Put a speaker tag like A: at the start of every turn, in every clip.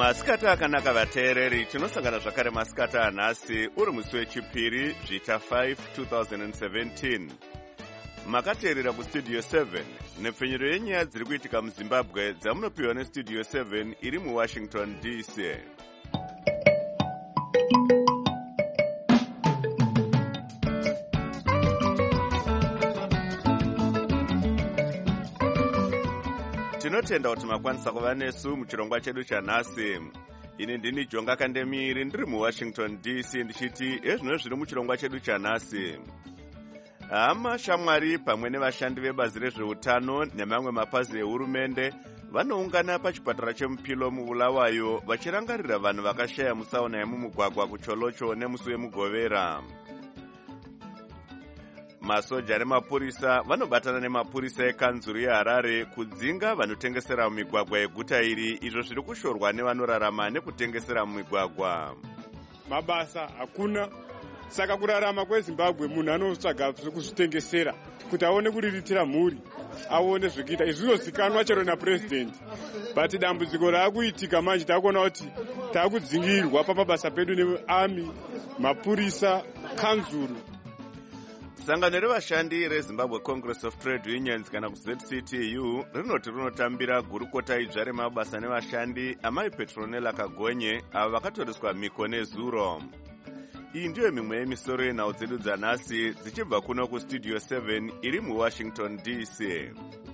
A: Masikata akanaka vateereri, tinosangana zvakare masikata anhasi uri musi wechipiri zvita 5 2017. Makateerera kustudio 7 nepfenyuro yenyaya dziri kuitika muZimbabwe dzamunopiwa nestudio 7 iri muWashington DC. Tinotenda kuti makwanisa kuva nesu muchirongwa chedu chanhasi. Ini ndini Jonga Kandemiri ndiri muWashington DC ndichiti ezvino zviri muchirongwa chedu chanhasi. Hama shamwari pamwe nevashandi vebazi rezveutano nemamwe mapazi ehurumende vanoungana pachipatara cheMupilo muBulawayo vachirangarira vanhu vakashaya musaona yemumugwagwa kuCholocho nemusi wemugovera. Masoja nemapurisa vanobatana nemapurisa ekanzuru yeHarare kudzinga vanotengesera mumigwagwa yeguta iri, izvo zviri kushorwa nevanorarama nekutengesera mumigwagwa.
B: Mabasa hakuna, saka kurarama kweZimbabwe munhu anotsvaga zvekuzvitengesera kuti aone kuriritira mhuri, aone zvekuita. Izvi zvinozikanwa chero naPresident. But dambudziko raakuitika manje takuona kuti taakudzingirwa pamabasa pedu nearmy, mapurisa, kanzuru.
A: Sangano revashandi reZimbabwe Congress of Trade Unions kana ZCTU rinoti rinotambira gurukota idzva remabasa nevashandi amai Petronella Kagonye avo vakatoreswa mhiko nezuro. Iyi ndiyo mimwe yemisoro yenhau dzedu dzanhasi dzichibva kuno kustudio 7 iri muWashington DC.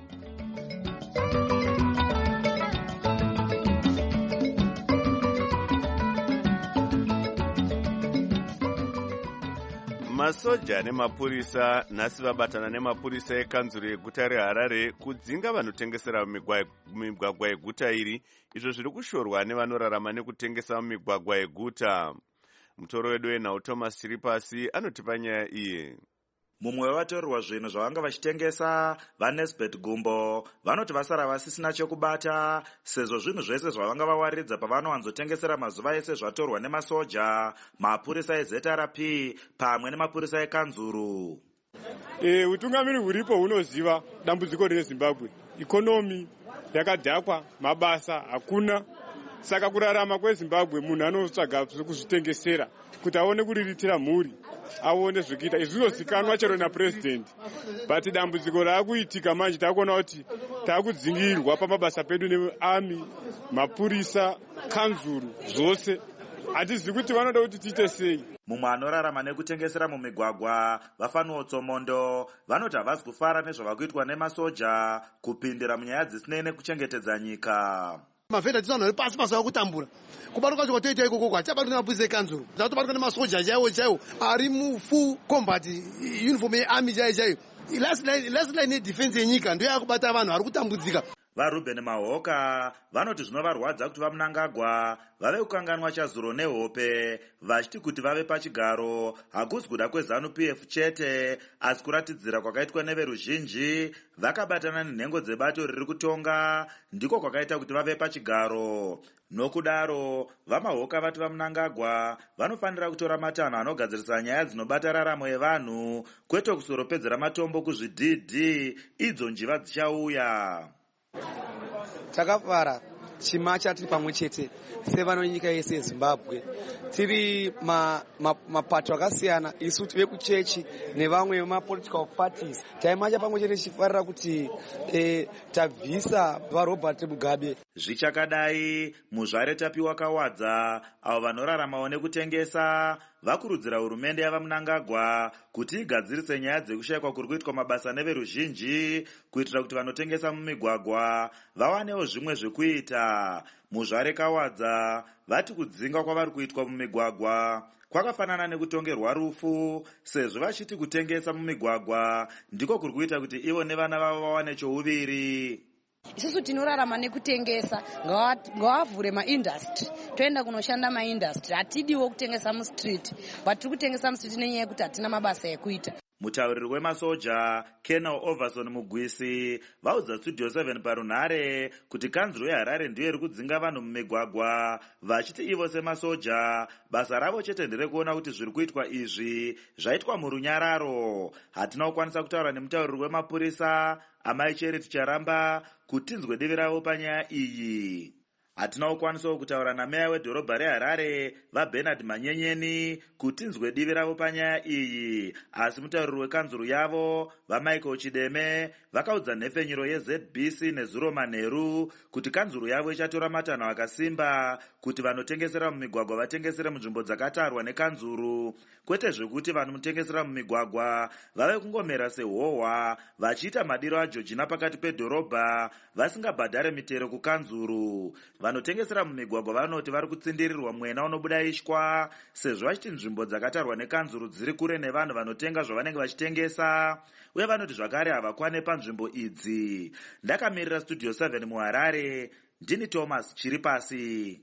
A: Masoja nemapurisa nhasi vabatana nemapurisa ekanzuru yeguta reHarare kudzinga vanotengesera mumigwagwa yeguta iri, izvo zviri kushorwa nevanorarama nekutengesa mumigwagwa yeguta. Mutoro wedu wenhau Thomas Chiripasi anotipa nyaya iyi.
C: Mumwe wevatorirwa zvinhu zvavanga vachitengesa, vaNesbet Gumbo, vanoti vasara vasisina chekubata sezvo zvinhu zvese zvavanga vawaridza pavanowanzotengesera mazuva ese zvatorwa nemasoja, mapurisa eZRP pamwe nemapurisa ekanzuru.
B: Utungamiri huripo hunoziva dambudziko reZimbabwe. Ikonomi yakadhakwa, mabasa hakuna. Saka kurarama kweZimbabwe munhu anotsvaga zvekuzvitengesera kuti aone kuriritira mhuri, aone zvekuita. Izvi zvinozikanwa chero naPresident. But dambudziko raakuitika manje takuona kuti taakudzingirwa pamabasa pedu nearmy, mapurisa, kanzuru, zvose. Hatizivi kuti vanoda kuti tiite sei.
C: Mumwe anorarama nekutengesera mumigwagwa, Vafanuo Tsomondo, vanoti havasi kufara nezvavakuitwa nemasoja kupindira munyaya dzisinei nekuchengetedza nyika.
D: Mavhedha tisana ari pasi pasi akutambura. Kubatwa kwacho kwatoita ikoko kwachabatwa nemapurisa ekanzuru. Zvatobatwa nemasoja chaiwo ari mufull combat uniform yearmy chaiyo. Last line yedefense yenyika ndiyo yakubata vanhu vari kutambudzika.
C: VaRuben Mahoka vanoti zvinovarwadza kuti vaMnangagwa vave kukanganwa chazuro nehope, vachiti kuti vave pachigaro hakusi kuda kweZANU-PF chete, asi kuratidzira kwakaitwa neveruzhinji vakabatana nenhengo dzebato riri kutonga ndiko kwakaita kuti vave pachigaro. Nokudaro vaMahoka vati vaMnangagwa vanofanira kutora matanho anogadzirisa nyaya dzinobata raramo yevanhu, kwete kusoropedzera matombo kuzvidhidhi idzo njiva dzichauya.
E: Takafara chimacha tiri pamwe chete sevano nyika yese yeZimbabwe, tiri mapato akasiyana, isu tive kuchechi nevamwe vemapolitical parties. Taimacha pamwe chete tichifarira kuti tabvisa vaRobert Mugabe.
C: Zvichakadai, muzvare Tapiwa Kawadza avo vanoraramawo nekutengesa vakurudzira hurumende yavaMnangagwa kuti igadzirise nyaya dzekushayikwa kuri kuitwa mabasa neveruzhinji kuitira kuti vanotengesa mumigwagwa vawanewo zvimwe zvekuita. Muzvare Kawadza vati kudzinga kwavari kuitwa mumigwagwa kwakafanana nekutongerwa rufu, sezvo vachiti kutengesa mumigwagwa ndiko kuri kuita kuti ivo nevana vavo vawane chouviri.
F: Isusu tinorarama nekutengesa, ngavavhure maindustry, toenda kunoshanda maindustry. Hatidiwo kutengesa mustreet, but tiri kutengesa mustreet nenyaya yekuti hatina mabasa ekuita.
C: Mutauriri wemasoja Colonel Overson Mugwisi vaudza Studio 7 parunhare kuti kanzuro yeHarare ndiyo iri kudzinga vanhu mumigwagwa, vachiti ivo semasoja basa ravo chete nderekuona kuti zviri kuitwa izvi zvaitwa murunyararo. Hatina kukwanisa kutaura nemutauriri wemapurisa Amai Charity Charamba kuti tinzwe divi ravo panyaya iyi. hatina kukwanisawo kutaura nameya wedhorobha reHarare vaBernard Manyenyeni kuti nzwe divi ravo panyaya iyi, asi mutauriri wekanzuru yavo vaMichael Chideme vakaudza nhefenyuro yeZBC nezuro manheru kuti kanzuru yavo ichatora matanho akasimba kuti vanotengesera mumigwagwa vatengesere munzvimbo dzakatarwa nekanzuru, kwete zvekuti vanotengesera mumigwagwa vave kungomera sehohwa vachiita madiro aJorgina pakati pedhorobha vasingabhadhare mitero kukanzuru. Vanotengesera mumigwagwa vanoti vari kutsindirirwa mwena unobuda ishwa sezvo vachiti nzvimbo dzakatarwa nekanzuru dziri kure nevanhu vanotenga zvavanenge vachitengesa, uye vanoti zvakare havakwane panzvimbo idzi. Ndakamirira Studio 7 muHarare, ndini Thomas Chiripasi.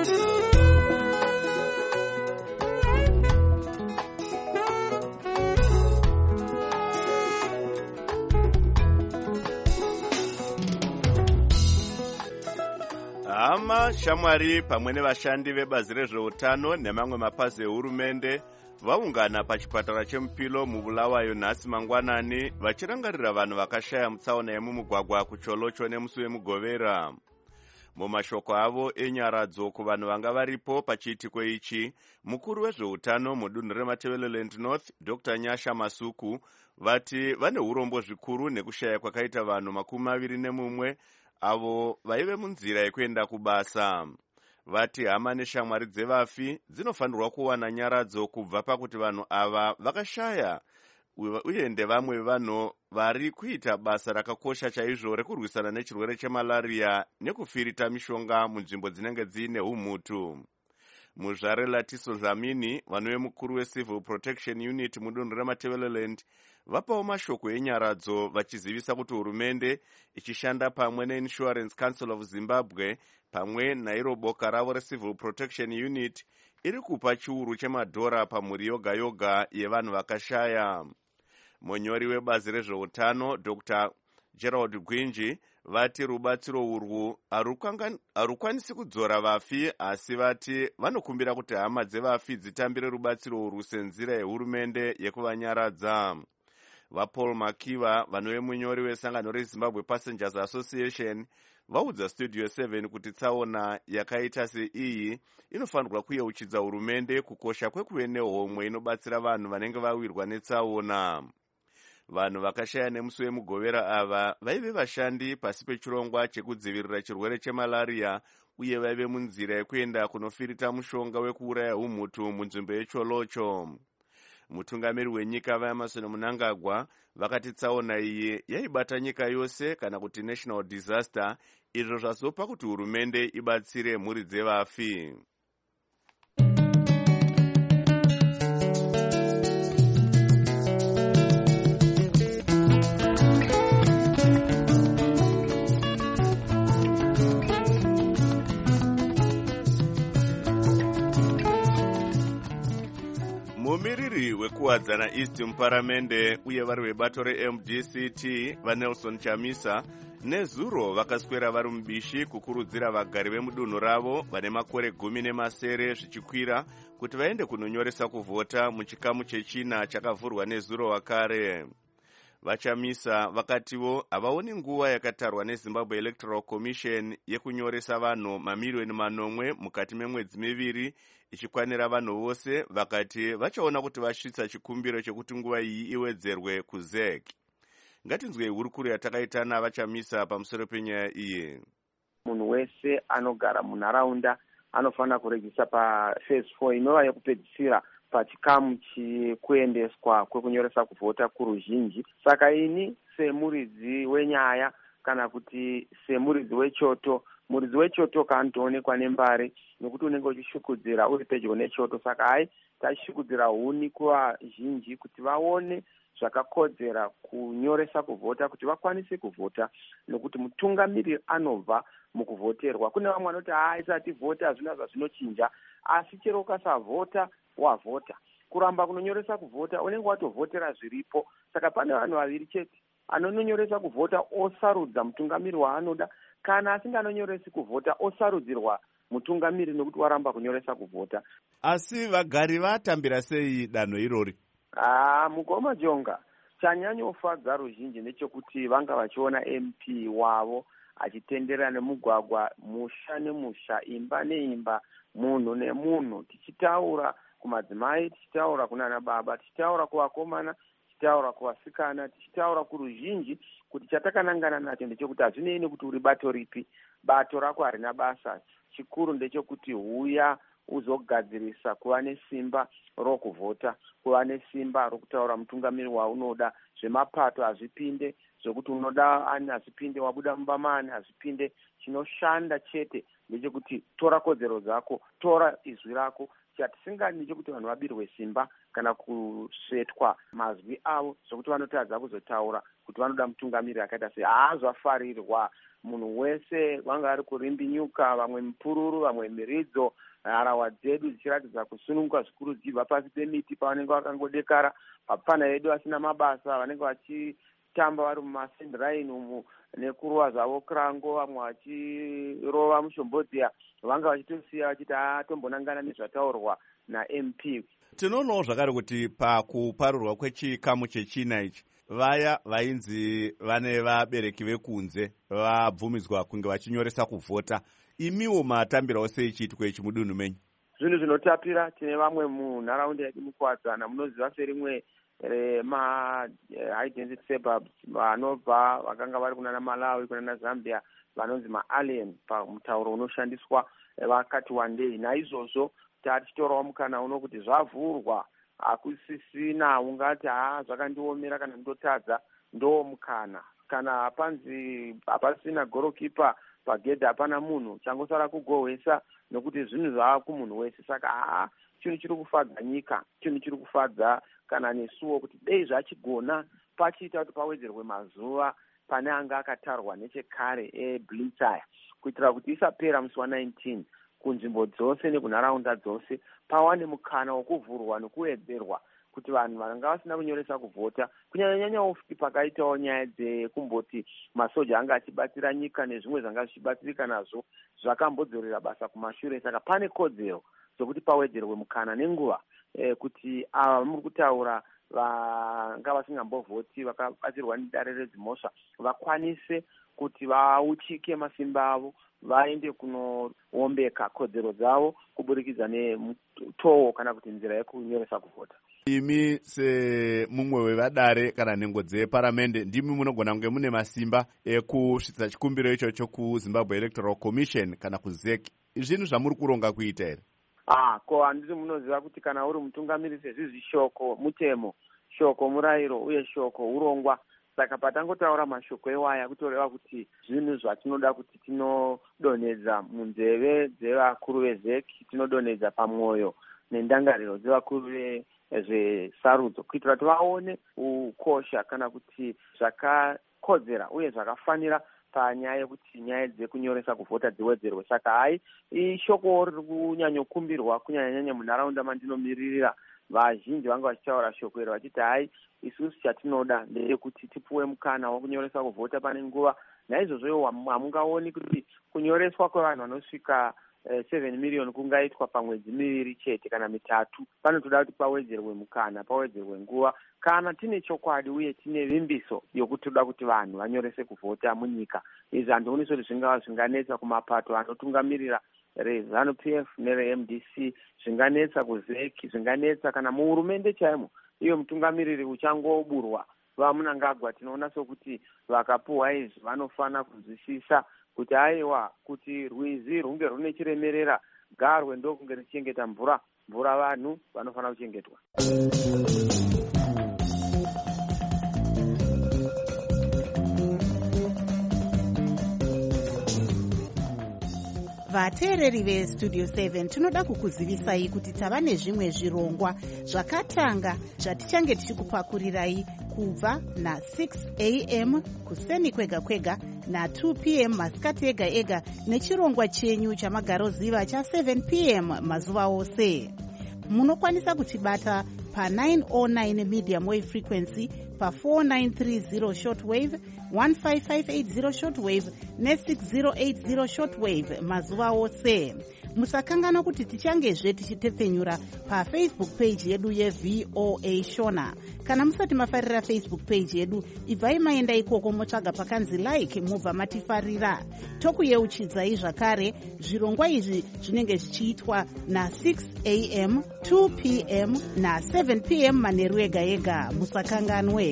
A: Hama shamwari pamwe nevashandi vebazi rezveutano nemamwe mapazi ehurumende vaungana pachipatara cheMupilo muBulawayo nhasi mangwanani vachirangarira vanhu vakashaya mutsaona yemumugwagwa kuCholocho nemusi wemugovera. Mumashoko avo enyaradzo kuvanhu vanga varipo pachiitiko ichi, mukuru wezveutano mudunhu reMatabeleland North Dr. Nyasha Masuku vati vane urombo zvikuru nekushaya kwakaita vanhu 21 avo vaive munzira yekuenda kubasa. Vati hama neshamwari dzevafi dzinofanirwa kuwana nyaradzo kubva pakuti vanhu ava vakashaya, uye ndevamwe vanhu vari kuita basa rakakosha chaizvo rekurwisana nechirwere chemalaria nekufirita mishonga munzvimbo dzinenge dziine umhutu. Muzvare Latiso Dlamini, vanhu vemukuru weCivil Protection Unit mudunhu reMatabeleland, vapawo mashoko enyaradzo vachizivisa kuti hurumende ichishanda pamwe neInsurance Council of Zimbabwe pamwe nairo boka ravo reCivil Protection Unit iri kupa chiuru chemadhora pamhuri yoga yoga yevanhu vakashaya. Munyori webazi rezveutano Dr. Gerald Gwinji vati rubatsiro urwu harukwanisi kudzora vafi, asi vati vanokumbira kuti hama dzevafi dzitambire rubatsiro urwu senzira yehurumende yekuvanyaradza. VaPaul Makiva, vanhu vemunyori wesangano reZimbabwe Passengers Association, vaudza Studio 7 kuti tsaona yakaita seiyi inofanirwa kuyeuchidza hurumende kukosha kwekuve nehomwe inobatsira vanhu vanenge vawirwa netsaona. Vanhu vakashaya nemusi wemugovera ava vaive vashandi pasi pechirongwa chekudzivirira chirwere chemalaria, uye vaive munzira yekuenda kunofirita mushonga wekuuraya umhutu munzvimbo yeCholocho. Mutungamiri wenyika vaEmerson Mnangagwa vakati tsaona iyi yaibata nyika yose kana kuti national disaster, izvo zvazopa kuti hurumende ibatsire mhuri dzevafi. Mumiriri wekuwadzana East muparamende uye vari vebato reMDCT vaNelson Chamisa nezuro vakaswera vari mubishi kukurudzira vagari vemudunhu ravo vane makore 10 zvichikwira kuti vaende kunonyoresa kuvhota muchikamu chechina chakavhurwa nezuro wakare. VaChamisa vakatiwo havaoni nguva yakatarwa neZimbabwe Electoral Commission yekunyoresa vanhu mamiliyoni 9 mukati memwedzi 2 ichikwanira vanhu vose, vakati vachaona kuti vasvitsa chikumbiro chekuti nguva iyi iwedzerwe kuZEC. Ngatinzwe hurukuru yatakaita navaChamisa pamusoro penyaya iyi.
G: Munhu wese anogara munharaunda anofanira kurejisa paphase 4 inova yekupedzisira pachikamu chekuendeswa kwekunyoresa kuvhota kuruzhinji. Saka ini semuridzi wenyaya kana kuti semuridzi wechoto, muridzi wechoto kantoonekwa nembari nekuti unenge uchishukudzira uri pedyo nechoto. Saka hai tachishukudzira huni kuvazhinji kuti vaone zvakakodzera kunyoresa kuvhota kuti vakwanise kuvhota, nekuti mutungamiriri anobva mukuvhoterwa. Kune vamwe vanoti isati vhota hazvina zvazvinochinja, asi chero ukasavhota wavhota. Kuramba kunonyoresa kuvhota unenge watovhotera zviripo. Saka pane vanhu vaviri chete, anononyoresa kuvhota osarudza mutungamiri waanoda, kana asinganonyoresi kuvhota osarudzirwa mutungamiri nekuti waramba kunyoresa kuvhota.
A: Asi vagari vatambira sei danho irori?
G: Mugoma Jonga, chanyanyofadza ruzhinji nechekuti vanga vachiona MP wavo achitenderera nemugwagwa, musha nemusha, imba neimba, munhu nemunhu, tichitaura kumadzimai, tichitaura kunana baba, tichitaura kuvakomana, tichitaura kuvasikana, tichitaura kuruzhinji, kuti chatakanangana nacho ndechekuti hazvinei nekuti uri bato ripi, bato rako harina basa. Chikuru ndechekuti huya uzogadzirisa kuva nesimba rokuvhota, kuva nesimba rokutaura mutungamiri waunoda. Zvemapato hazvipinde, zvokuti unoda ani hazvipinde, wabuda mumba ani hazvipinde. Chinoshanda chete ndechekuti tora kodzero dzako, tora izwi rako. Chatisingadi ndechekuti vanhu vabirwe simba kana kusvetwa mazwi avo zvokuti vanotadza kuzotaura kuti vanoda mutungamiri akaita sei. Haazvafarirwa. Munhu wese vanga ari kurimbinyuka, vamwe mupururu, vamwe miridzo, harawa dzedu dzichiratidza kusununguka zvikuru dzichibva pasi pemiti pavanenge vakangodekara, vapfana vedu vasina mabasa vanenge vachitamba vari mumasendiraini umu nekuruva zvavo kurango, vamwe vachirova mushombodziya, vanga vachitosiya vachiti tombonangana nezvataurwa naMP.
A: Tinoonawo zvakare kuti pakuparurwa kwechikamu chechina ichi, vaya vainzi vane vabereki vekunze vabvumidzwa kunge vachinyoresa kuvhota, imiwo matambirawo sei chiitiko ichi mudunhu menyu?
G: Zvinhu zvinotapira. Tine vamwe munharaunda yedu mukuwadzana munoziva serimwe high density suburbs vanobva vakanga vari kunana Malawi, kunana Zambia, vanonzi maalien pamutauro unoshandiswa, vakati wandei. Naizvozvo tatichitorawo mukana uno kuti zvavhurwa, hakusisina ungati zvakandiomera kana ndotadza, ndo mukana. Kana panzi hapasina gorokipa pagedhi, hapana munhu, changosara kugohwesa nokuti zvinhu zvava kumunhu wese. Saka chinhu chiri kufadza nyika, chinhu chiri kufadza kana nesuwo kuti dei zvachigona pachiita kuti pawedzerwe mazuva pane anga akatarwa nechekare eblitz aya, kuitira kuti isapera musi wa19 kunzvimbo dzose nekunharaunda dzose pawane mukana wokuvhurwa nekuwedzerwa kuti vanhu vanga vasina kunyoresa kuvhota, kunyanya ofiti pakaitawo nyaya dzekumboti masoja anga achibatsira nyika nezvimwe zvanga zvichibatsirika nazvo zvakambodzorera basa kumashure. Saka pane kodzero dzokuti pawedzerwe mukana nenguva kuti ava muri kutaura vanga vasingambovhoti vakabatsirwa nedare redzimhosva vakwanise kuti vauchike masimba avo, vaende kunoombeka kodzero dzavo kuburikidza nemutoo kana kuti nzira yekunyoresa kuvhota.
A: Imi semumwe wevadare kana nhengo dzeparamende, ndimi munogona kunge mune masimba ekusvitsa chikumbiro ichocho kuZimbabwe Electoral Commission kana kuZEC. Zvinhu zvamuri kuronga kuita here?
G: Ko handiti munoziva kuti kana uri mutungamiri sezvizvi shoko mutemo, shoko murayiro uye shoko urongwa. Saka patangotaura mashoko ewaya kutoreva kuti zvinhu zvatinoda kuti tinodonhedza munzeve dzevakuru veZEC, tinodonhedza pamwoyo nendangariro dzevakuru vezvesarudzo, kuitira kuti vaone ukosha kana kuti zvakakodzera uye zvakafanira panyaya yekuti nyaya dzekunyoresa kuvhota dziwedzerwe. Saka ishoko riri kunyanyokumbirwa kunyanyanyanya munharaunda mandinomiririra. Vazhinji vanga vachitaura shoko iro vachiti isusu chatinoda ndeyekuti tipuwe mukana wokunyoresa kuvhota pane nguva. Naizvozvo hamungaoni kuti kunyoreswa kwevanhu vanosvika 7 miliyoni kungaitwa pamwedzi miviri chete kana mitatu. Panotoda kuti pawedzerwe mukana, pawedzerwe nguva. Kana tine chokwadi uye tine vimbiso yokuti toda kuti vanhu vanyorese kuvhota munyika, izvi handioni kuti zvingava zvinganetsa kumapato anotungamirira reZANU-PF nereMDC, zvinganetsa kuZEC, zvinganetsa kana muhurumende chaimo. Iyo mutungamiriri uchangoburwa vaMunangagwa, tinoona sokuti vakapuhwa izvi vanofana kuzwisisa kuti aiwa kuti rwizi runge rune chiremerera, garwe ndokunge richichengeta mvura, mvura vanhu vanofana kuchengetwa.
H: Vateereri veStudio 7 tinoda kukuzivisai kuti tava nezvimwe zvirongwa zvakatanga zvatichange tichikupakurirai kubva na6 am kuseni kwega kwega na2 pm masikati ega ega nechirongwa chenyu chamagaroziva cha7 pm mazuva ose. Munokwanisa kutibata pa909 medium wave frequency, pa4930 shortwave, 15580 shortwave ne6080 shortwave mazuva ose. Musakanganwa kuti tichangezve tichitepfenyura pafacebook page yedu yeVOA Shona. Kana musati mafarira Facebook page yedu, ibvai maenda ikoko motsvaga pakanzi like mubva matifarira. Tokuyeuchidzai zvakare zvirongwa izvi zvinenge zvichiitwa na6 am, 2 pm na7 pm manheru ega ega. Musakanganwe.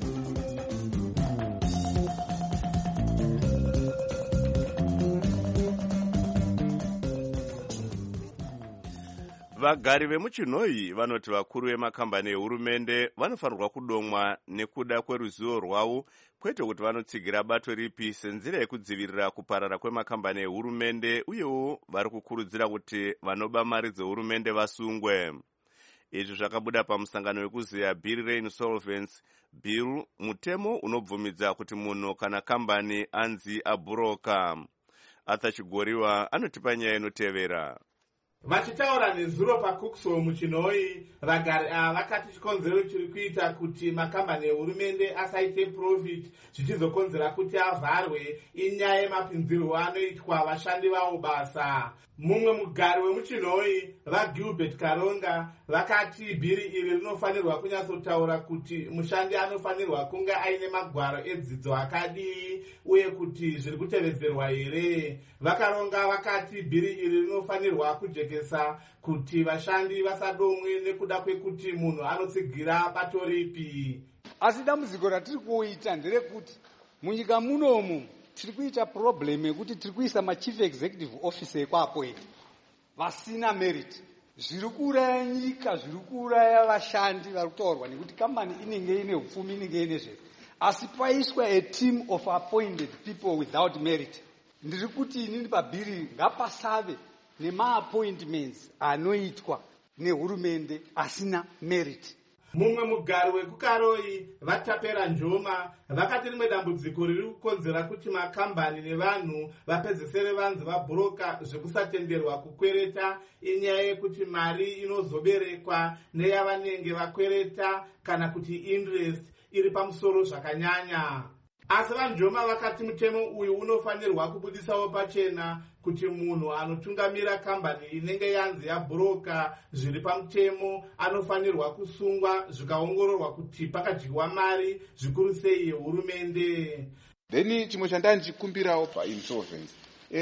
A: Vagari vemuchinhoi vanoti vakuru vemakambani ehurumende vanofanirwa kudomwa nekuda kweruzivo rwavo, kwete kuti vanotsigira bato ripi senzira yekudzivirira kuparara kwemakambani ehurumende, uyewo vari kukurudzira kuti vanoba mari dzehurumende vasungwe. Izvi zvakabuda pamusangano wekuziya Bill Reinsolvency Bill, mutemo unobvumidza kuti munhu kana kambani anzi abhuroka. Arthur Chigoriwa anotipa nyaya inotevera.
I: Vachitaura nezuro paKukshaw muchinhoi, vagari ava vakati chikonzero chiri kuita kuti makambani ehurumende asaite profit zvichizokonzera kuti avharwe inyaya yemapinzirwo anoitwa vashandi vavo basa. Mumwe mugari wemuchinhoi, vaGilbert Karonga, vakati bhiri iri rinofanirwa kunyatsotaura kuti mushandi anofanirwa kunge aine magwaro edzidzo akadii uye kuti zviri kutevedzerwa here. Vakaronga vakati bhiri iri rinofanirwa kujekesa kuti vashandi vasadomwe nekuda kwekuti munhu anotsigira bato ripi.
J: Asi dambudziko ratiri kuita nderekuti munyika munomu tiri kuita problem yekuti tiri kuisa machief executive officer ekwapo eti vasina merit. Zviri kuuraya nyika, zviri kuuraya vashandi vari kutorwa nekuti kambani inenge ine upfumi, inenge ine zvese. Asi paiswa a team of appointed people without merit. Ndiri kuti inini pabhiri ngapasave nema-appointments anoitwa nehurumende asina merit.
I: Mumwe mugari wekukaroi, Vatapera Njoma, vakati rimwe dambudziko riri kukonzera kuti makambani nevanhu vapedzesere vanzi vabhuroka zvekusatenderwa kukwereta inyaya yekuti mari inozoberekwa neyavanenge vakwereta kana kuti interest iri pamusoro zvakanyanya. Asi vaNjoma vakati mutemo uyu unofanirwa kubudisawo pachena kuti munhu anotungamira kambani inenge yanzi yabhuroka zviri pamutemo anofanirwa kusungwa zvikaongororwa kuti pakadyiwa mari zvikuru sei yehurumende.
K: Then chimwe chandanichikumbirawo painsolvency,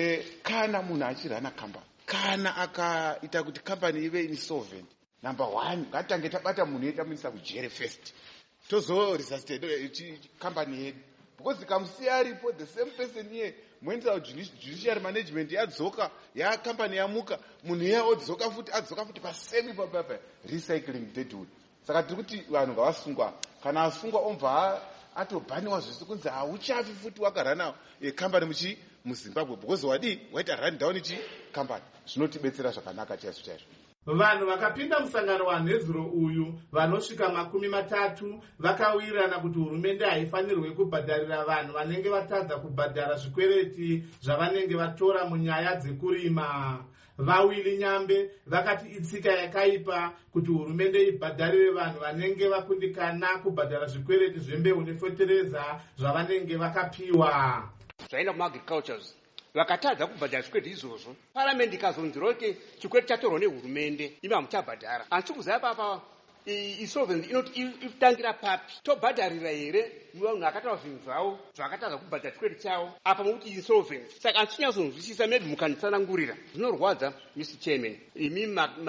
K: kana munhu achirana kambani, kana akaita kuti kambani ive insolvent, number 1 ngatitange tabata munhu yetamuisa kujere first, tozoresuscite kambani yedu. Because ikamusiya aripo the same person here, muendesa judiciary management yadzoka, ya company yamuka, munhu iye odzoka futi pasemi papapa, recycling deadwood. Saka tiri kuti vanhu ngavasungwa, kana asungwa omva atobhaniwa zvese kunzi hauchafi futi wakarana company muZimbabwe, because waita run down company. Zvinotibetsera zvakanaka chaizvo.
I: Vanhu vakapinda musangano wanhezuro uyu vanosvika 30 vakawirirana kuti hurumende haifanirwe kubhadharira vanhu vanenge vatadza kubhadhara zvikwereti zvavanenge vatora munyaya dzekurima. Vawili Nyambe vakati itsika yakaipa kuti hurumende ibhadharire vanhu vanenge vakundikana kubhadhara zvikwereti zvembeu nefertilizer zvavanenge vakapiwa.
L: Zvaenda kuma-agricultures vakatadza kubhadhara zvikwereti izvozvo, paramendi ikazonzira kuti chikwereti chatorwa nehurumende imi hamuchabhadhara. Handisi kuziva papa insolvency inoti inotangira papi, tobhadharira here vanhu akataura zvinhu zvavo zvakatadza kubhadhara chikwereti chavo apa mukuti insolvency. Saka handisinyazonzwisisa, maybe mukanditsanangurira. Zvinorwadza Mr. Chairman, imi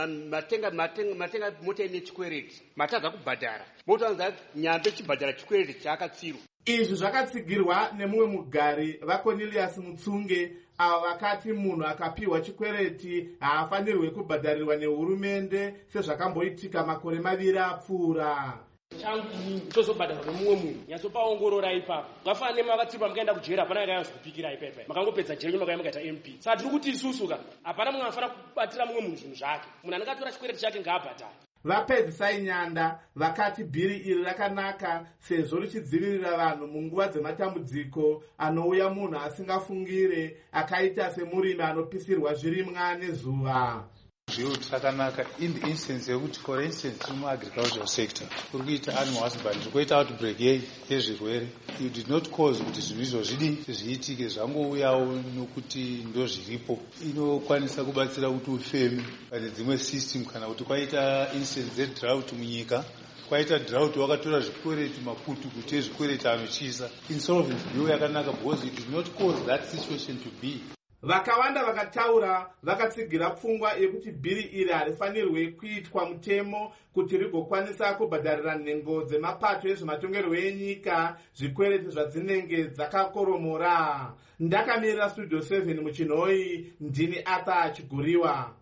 L: matenga mota ine chikwereti matadza kubhadhara, motoanza Nyambe chibhadhara chikwereti chaakatsirwa.
I: Izvi zvakatsigirwa nemumwe mugari vaCornelius Mutsunge, avo vakati munhu akapiwa chikwereti haafanirwe kubhadharirwa nehurumende sezvakamboitika makore 2 apfuura.
M: Changu tozobhadharwa nemumwe munhu, nyatsopaongorora ipapo. Ngafana nemakatsipa mukaenda kujera, hapana akayanza kupikira ipepa, makangopedza jera nyuma makaita MP. Saka tiri kuti isusuka hapana munhu anofana kubatira mumwe munhu zvinhu zvake. Munhu anenge atora chikwereti chake ngaabhadhare.
I: Vapedzisai Nyanda vakati bhiri iri rakanaka sezvo richidzivirira vanhu munguva dzematambudziko anouya munhu asingafungire akaita semurimi anopisirwa zvirimwa nezuva.
N: built Takanaka in the instance yekuti for instance in agricultural sector kuri kuita animal husbandry koita outbreak yezvirwere you did not cause kuti zvinhu izvozvi zviitike zvangouyawo nokuti ndo zviripo inokwanisa kubatsira kuti ufeme pane dzimwe system kana kuti kwaita instance dzedrought munyika kwaita drought wakatora zvikwereti makutu kuti ezvikwereti anochisa insolvency bill yakanaka because it did not cause that situation to be.
I: Vakawanda vakataura vakatsigira pfungwa yekuti bhiri iri harifanirwe kuitwa mutemo kuti rigokwanisa kubhadharira nhengo dzemapato ezvematongerwo enyika zvikwereti zvadzinenge dzakakoromora. Ndakamirira Studio 7 muchinhoi, ndini Arthur Chiguriwa.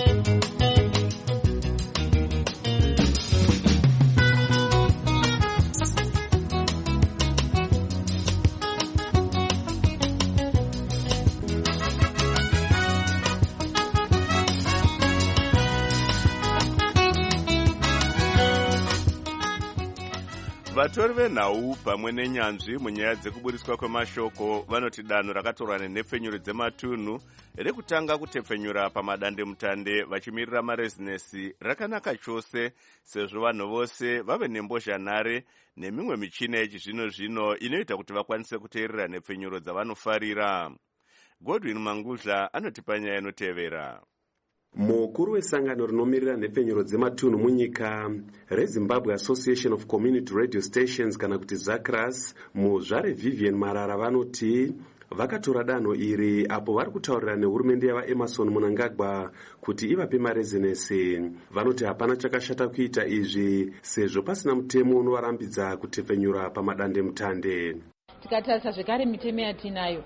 A: Vatori venhau pamwe nenyanzvi munyaya dzekuburiswa kwemashoko vanoti danho rakatorwa nenhepfenyuro dzematunhu rekutanga kutepfenyura pamadandemutande vachimirira marezinesi rakanaka chose sezvo vanhu vose vave nembozhanhare nemimwe michina yechizvino-zvino inoita kuti vakwanise kuteerera nhepfenyuro dzavanofarira. Godwin Mangudla anotipa nyaya inotevera.
O: Mukuru wesangano rinomirira nhepfenyuro dzematunhu munyika reZimbabwe Association of Community Radio Stations kana kuti ZACRAS muzvare Vivian Marara vanoti vakatora danho iri apo vari kutaurira nehurumende yava Emerson Mnangagwa kuti ivape marezinesi. Vanoti hapana chakashata kuita izvi sezvo pasina mutemo unovarambidza kutepfenyura pamadandemutande.
P: Tikatarisa zvekare mitemo yatinayo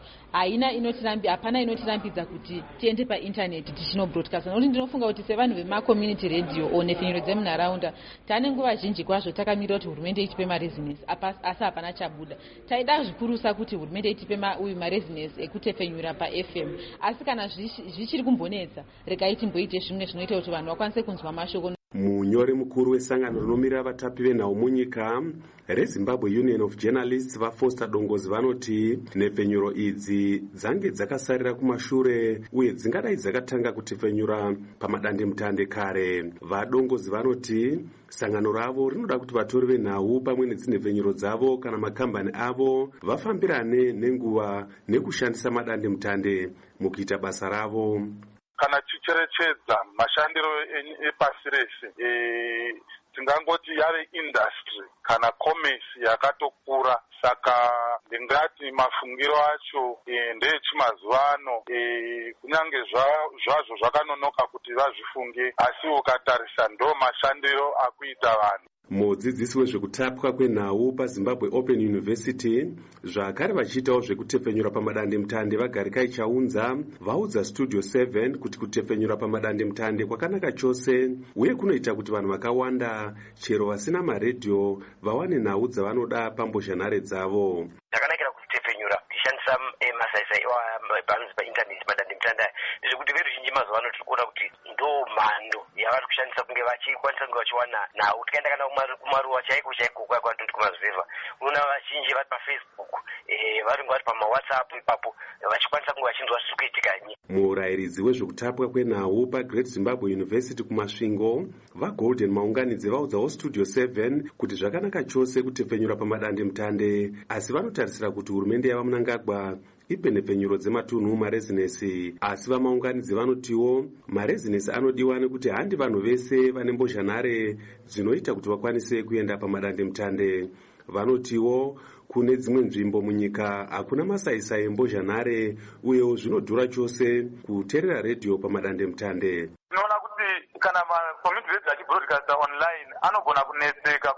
P: hapana inotirambidza kuti tiende paintaneti tichino broadcast. Nokuti ndinofunga kuti sevanhu vemacommunity radio o nhepfenyuro dzemunharaunda tane nguva zhinji kwazvo takamirira kuti hurumende itipe marezinesi asi hapana chabuda. Taida zvikurusa kuti hurumende itipe marezinesi ekutepfenyura paFM, asi kana zvichiri kumbonetsa regai timboite zvimwe zvinoita kuti vanhu vakwanise kunzwa mashoko.
O: Munyori mukuru wesangano rinomira vatapi venhau munyika reZimbabwe Union of Journalists vaFoster Dongozi vanoti nhepfenyuro idzi dzange dzakasarira kumashure uye dzingadai dzakatanga kutepfenyura pamadandemutande kare. VaDongozi vanoti sangano ravo rinoda kuti vatori venhau pamwe nedzinhepfenyuro dzavo kana makambani avo vafambirane nenguva nekushandisa madandemutande mukuita basa ravo.
Q: Kana ticherechedza mashandiro epasi rese tingangoti yave industry kana commerce yakatokura, saka ndingati mafungiro acho ndeechimazuva ano, kunyange zvazvo zvakanonoka kuti vazvifunge, asi ukatarisa ndo mashandiro akuita vanhu.
O: Mudzidzisi wezvekutapwa kwenhau paZimbabwe Open University zvakare vachiitawo zvekutepfenyura pamadandemutande vaGarikai Chaunza vaudza Studio 7 kuti kutepfenyura pamadandemutande kwakanaka chose uye kunoita kuti vanhu vakawanda chero vasina maredhiyo vawane nhau dzavanoda pambozhanhare dzavo.
R: Zvakanakira kutepfenyura tichishandisa masaisai panonzi paintaneti madandemutande ndezvekuti veruzhinji mazuva ano tiri kuona kuti ndo mhando yavari kushandisa kunge vachikwanisa kunge vachiwana nhau. Tikaenda kana kumaruwa chaiko kwatinoti kumazivheva, unoona vazhinji vari paFacebook, vari vari pamaWhatsApp ipapo vachikwanisa kunge vachinzwa zviri kuitika nyika.
O: Murayiridzi wezvekutapwa kwenhau paGreat Zimbabwe University kumasvingo vaGolden Maunganidze vaudzawo Studio 7 kuti zvakanaka chose kutepfenyura pamadandemutande, asi vanotarisira kuti hurumende yava Mnangagwa ipe nhepfenyuro dzematunhu marezinesi. Asi vamaunganidzi vanotiwo marezinesi anodiwa nekuti handi vanhu vese vane mbozhanhare dzinoita kuti vakwanise kuenda pamadandemutande. Vanotiwo kune dzimwe nzvimbo munyika hakuna masaisai embozhanhare uyewo zvinodhura chose kuteerera redhiyo pamadandemutande.
Q: Tinoona kuti kana macommunity radio achibroadcasta online anogona kunetseka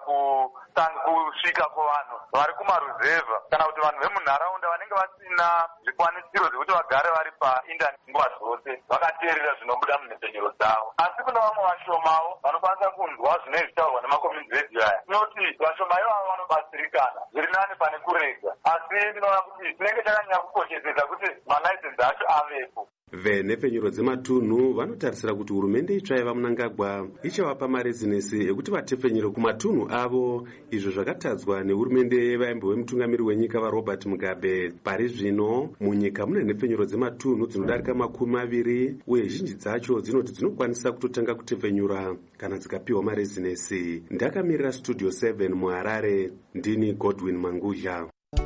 Q: kusvika kuvanhu vari kumaruzevha kana kuti vanhu vemunharaunda vanenge vasina zvikwanisiro zvekuti vagare vari paindaneti nguva dzose vakateerera zvinobuda munhepfenyuro dzavo. Asi kuna vamwe vashomawo vanokwanisa kunzwa zvinenge zvitaurwa nemacommunity radio aya. Tinoti vashoma ivavo vanobatsirikana zviri nani pane kurega, asi ndinoona kuti tinenge takanyanya kukoshesesa kuti malaisensi acho avepo.
O: venhepfenyuro dzematunhu vanotarisira kuti hurumende itsva yevamunangagwa ichavapa marezinesi ekuti vatepfenyere kumatunhu avo, izvo zvakatadzwa nehurumende yevaimbo vemutungamiri wenyika vaRobert Mugabe. Pari zvino munyika mune nhepfenyuro dzematunhu dzinodarika 20 uye zhinji dzacho dzinoti dzinokwanisa kutotanga kutepfenyura kana dzikapiwa marezinesi. Ndakamirira Studio 7 muHarare, ndini Godwin Manguzha.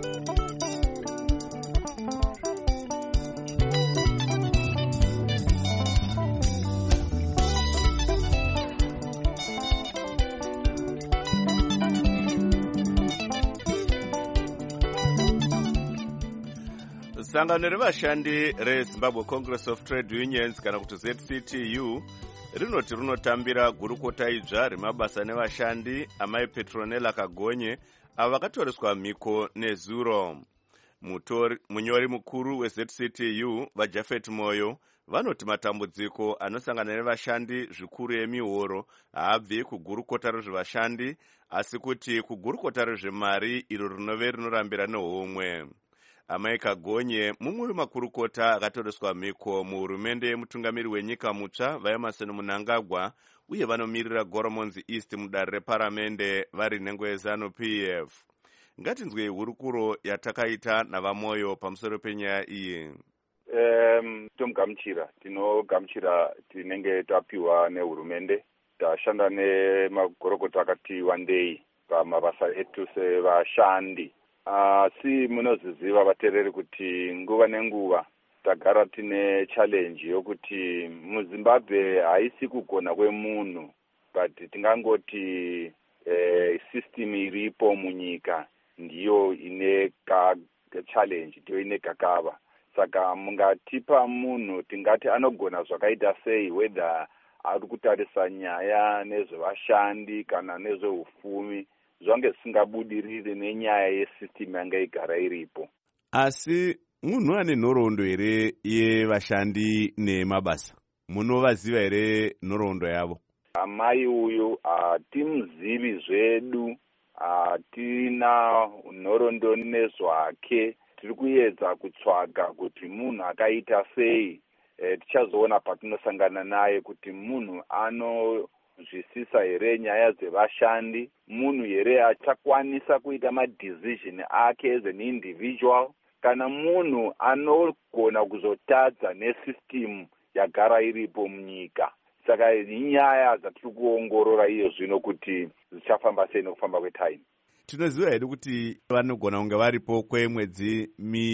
A: Sangano revashandi reZimbabwe Congress of Trade Unions kana kuti ZCTU rinoti runotambira gurukota idzva remabasa nevashandi amai Petronella Kagonye avo vakatoreswa mhiko nezuro. Munyori mukuru weZCTU vaJafet Moyo vanoti matambudziko anosangana nevashandi zvikuru emihoro haabvi kugurukota rezvevashandi asi kuti kugurukota rezvemari iro rinove rinorambira nehomwe. Amai Kagonye mumwe wemakurukota akatoreswa mhiko muhurumende yemutungamiri wenyika mutsva vaEmerson Mnangagwa uye vanomirira Goromonzi East mudare reparamende vari nhengo yeZANU-PF. Ngatinzwei hurukuro yatakaita navaMoyo pamusoro penyaya iyi.
S: Tomugamuchira, tinogamuchira tinenge tapiwa nehurumende. Tashanda nemagurukota akati wandei pamabasa etu sevashandi. Asi munoziziva vatereri kuti nguva nenguva tagara tine challenge yokuti muZimbabwe haisi kugona kwemunhu, but tingangoti system iripo munyika ndiyo ine challenge, ndiyo ine kakava. Saka mungatipa munhu tingati anogona zvakaita sei, whether ari kutarisa nyaya nezvevashandi kana nezveufumi, zvange zvisingabudiriri nenyaya yesystem yanga igara iripo.
A: Asi munhu ane nhoroondo here yevashandi nemabasa? Munovaziva here nhoroondo yavo?
S: Amai uyu hatimuzivi zvedu, hatina nhoroondo nezvake. Tiri kuedza kutsvaga kuti munhu akaita sei. Tichazoona patinosangana naye kuti munhu anozwisisa here nyaya dzevashandi, munhu here achakwanisa kuita madecision ake as an individual, kana munhu anogona kuzotadza nesystem yagara iripo munyika. Saka inyaya dzatiri kuongorora iyo zvino kuti zvichafamba sei nekufamba kwetime.
A: Tinoziva hedu kuti vanogona kunge varipo kwemwedzi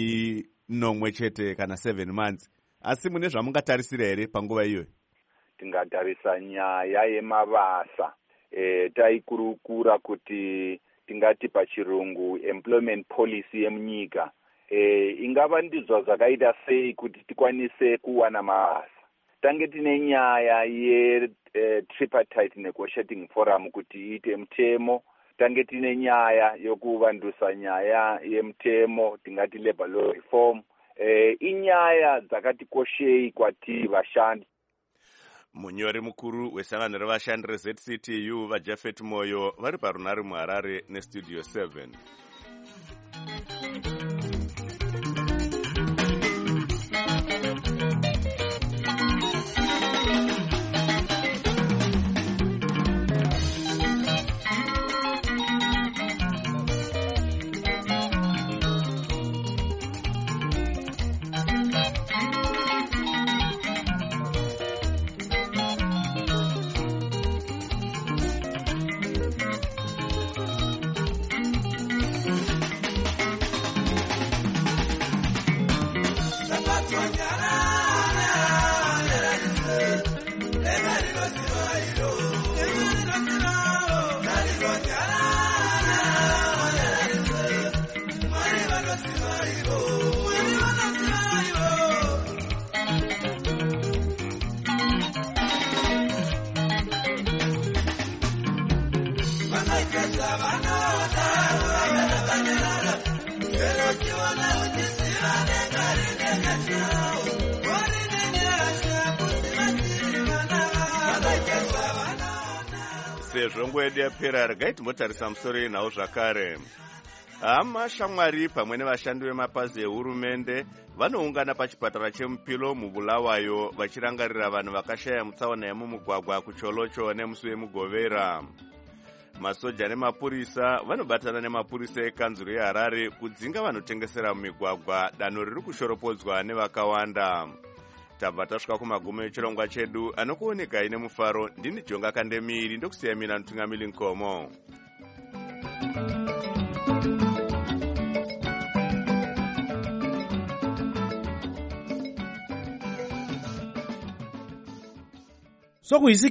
A: 9 chete kana 7 months. Asi mune zvamungatarisira here panguva iyoyo?
S: Tingatarisa nyaya yemabasa. Taikurukura kuti tingati pachirungu employment policy yemunyika. Ingava ndidzo zvakaita sei kuti tikwanise kuwana mabasa. Tange tine nyaya ye-tripartite negotiating forum kuti iite mutemo. Tange tine nyaya yokuvandusa nyaya yemutemo, tingati labor law reform. Inyaya dzakatikoshei kwatiri vashandi.
A: Munyori mukuru wesangano revashandi reZCTU vaJafet Moyo vari parunhare muHarare neStudio 7. Sezvo nguva yedu yapera, regai timbotarisa musoro yenhau zvakare. hama shamwari pamwe nevashandi vemapazi ehurumende vanoungana pachipatara chemupilo mubulawayo vachirangarira vanhu vakashaya mutsaona yemumugwagwa kucholocho nemusi wemugovera. Masoja nemapurisa vanobatana nemapurisa ekanzuro yeHarare kudzinga vanotengesera mumigwagwa, danho riri kushoropodzwa nevakawanda. Tabva tasvika kumagumo echirongwa chedu, anokuonekai nemufaro. Ndini Jonga Kandemiri, ndokusiya mina Mutungamiri Nkomo.
T: So